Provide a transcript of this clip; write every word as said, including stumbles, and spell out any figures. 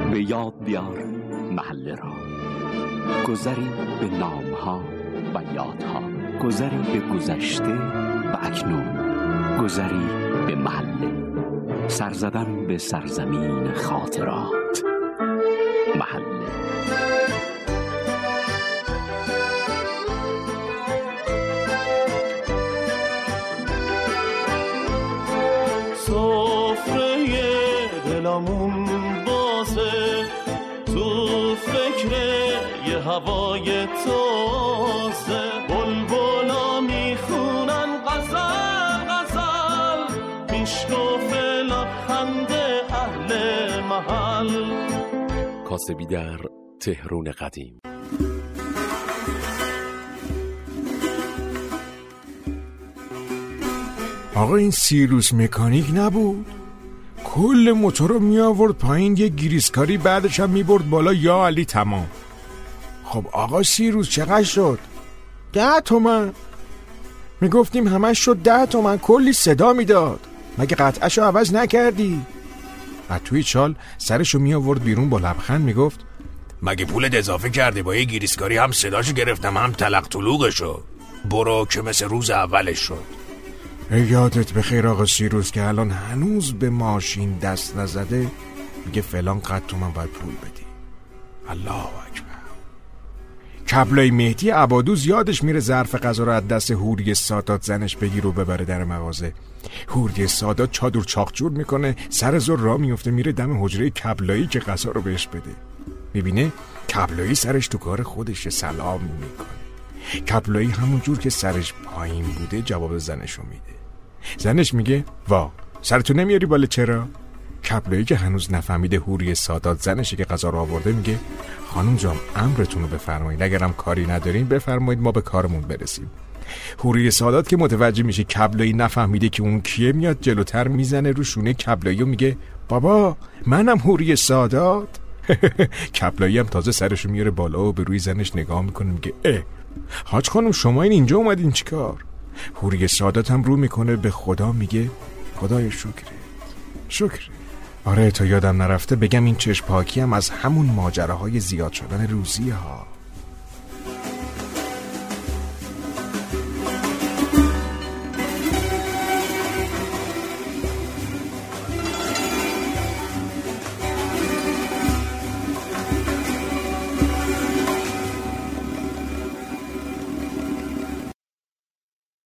به یاد بیار محله را، گذری به نامها و یادها، گذری به گذشته و اکنون، گذری به محله، سر زدن به سرزمین خاطرات. محله. سفره دلمون بازه، تو فکر یه هوای تازه، بلبلا میخونن غزل غزل، میشکف لبخند اهل محل. کاسبی در تهران قدیم. آقا این سیروس مکانیک نبود؟ کل موتور رو می آورد پایین، یه گریسکاری بعدش هم می برد بالا. یا علی تمام. خب آقا سیروس چقدر شد؟ ده تومن. می گفتیم همش شد ده تومن، کلی صدا می داد. مگه قطعشو عوض نکردی؟ از توی چال سرشو می آورد بیرون با لبخند می گفت مگه پولت اضافه کرده؟ با یه گریسکاری هم صداشو گرفتم هم تلق طلوقشو. برو که مثل روز اولش شد. یادت بخیر آقا سیروس که الان هنوز به ماشین دست نزده میگه فلان قد تومن باید پول بدی. الله اکبر. کبلای مهدی عبادوز یادش میره ظرف غذا رو از دست هوری سادات زنش بگیر و ببره در مغازه. هوری سادات چادر چاقچور میکنه، سر زور راه میفته میره دم حجره کبلایی که غذا رو بهش بده. میبینه کبلایی سرش تو کار خودش سلام میکنه. کبلایی همون جور که سرش پایین بوده جواب زنشو میده. زنش میگه وا سرتو نمیاری بالا چرا؟ کبلایی که هنوز نفهمیده هوری سادات زنشه که غذا رو آورده میگه خانم جان امرتون رو بفرمایید، اگرم کاری ندارین بفرمایید ما به کارمون برسیم. هوری سادات که متوجه میشه کبلایی نفهمیده که اون کیه، میاد جلوتر میزنه رو شونه کبلایی و میگه بابا منم هوری سادات. کبلایی هم تازه سرشو میاره بالا و به روی زنش نگاه میکنه میگه اه حاج خانم شما این اینجا اومدین چیکار؟ هوری سادات هم رو میکنه به خدا میگه خدای شکره شکره. آره تا یادم نرفته بگم این چشم پاکی هم از همون ماجراهای زیاد شدن روزی ها.